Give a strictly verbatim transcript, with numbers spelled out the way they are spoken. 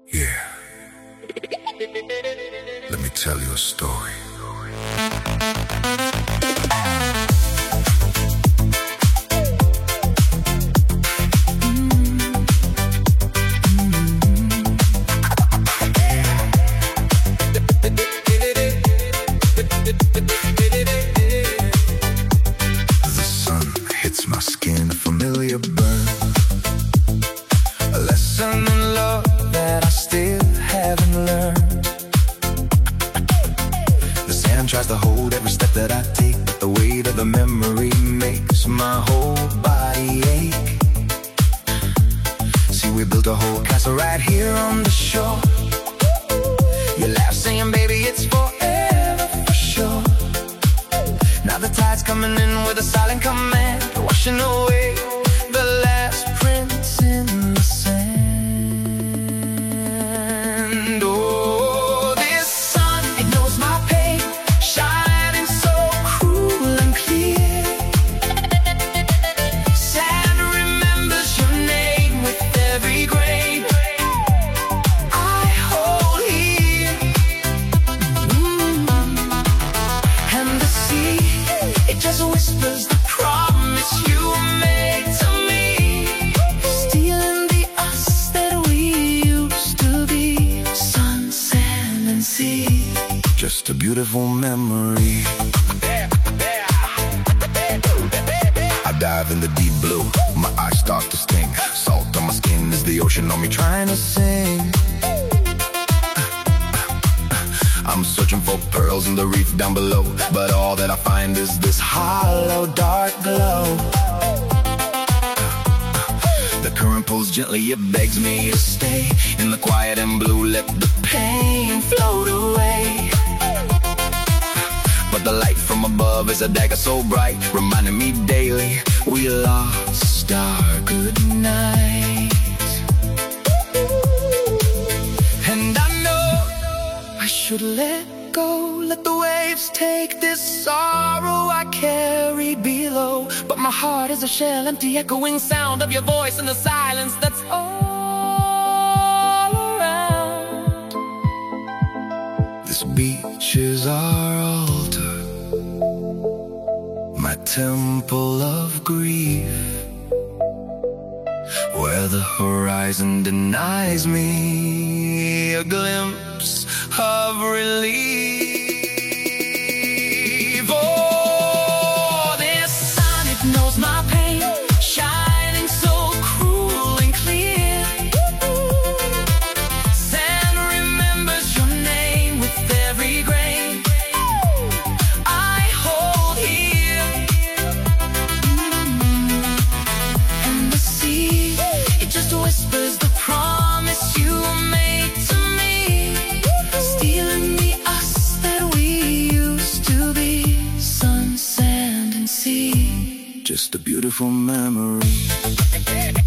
Yeah. Let me tell you a story. The sun hits my skin, a familiar burn. A lesson in love that I still haven't learned. The sand tries to hold every step that I take, but the weight of the memory makes my whole body ache. See, we built a whole castle right here on the shore. You laugh saying, baby, it's forever for sure. Now the tide's coming in with a silent command, washing away the last prints in the sand. Oh, this sun, it knows my pain, shining so cruel and clear. Sand remembers your name with every grain I hold here. Mm. And the sea, it just whispers the promise you made to me, stealing the us that we used to be. Sun, sand, and sea, just a beautiful memory. I dive in the deep blue, my eyes start to sting. Salt on my skin is the ocean on me trying to sing. I'm searching for pearls in the reef down below, but all that I find is this hollow, dark glow. The current pulls gently, it begs me to stay. In the quiet and blue, let the pain float away. But the light from above is a dagger so bright, reminding me daily we lost our good night. And I know I should let go, let the waves take this sorrow I carried below. But my heart is a shell, empty echoing sound of your voice in the silence that's all around. This beach is our altar, my temple of grief, where the horizon denies me a glimpse of relief. Oh, this sun, it knows my pain, shining so cruel and clear. Sand remembers your name with every grain I hold here. And the sea, it just whispers the promise you made to me, stealing the us that we used to be. Sun, sand, and sea, just a beautiful memory.